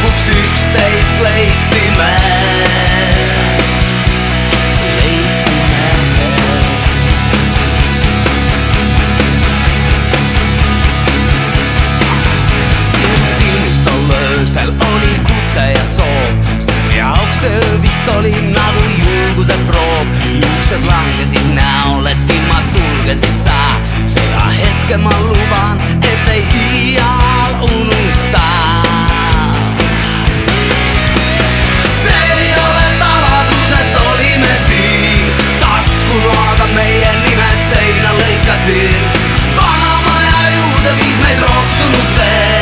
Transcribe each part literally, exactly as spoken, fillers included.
lõpuks üksteist leidsime. Seal oli kutse ja soov, sinu jaoks see vist oli nagu julguse proov. Juuksed langesid näole, silmad sulgesid sa. Seda hetke ma luban, et ei iial unusta. See ei ole saladus, et olime siin taskunoaga, meie nimed seina lõikasin. Vana maja juurde viis meid rohtunud tee.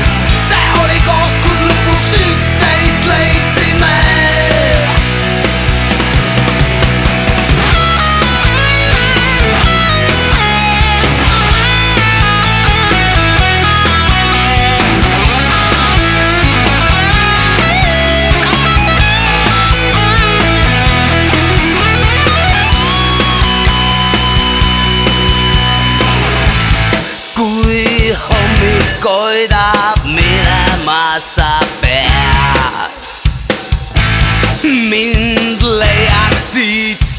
Koidab minema sa pead, mind leiad siit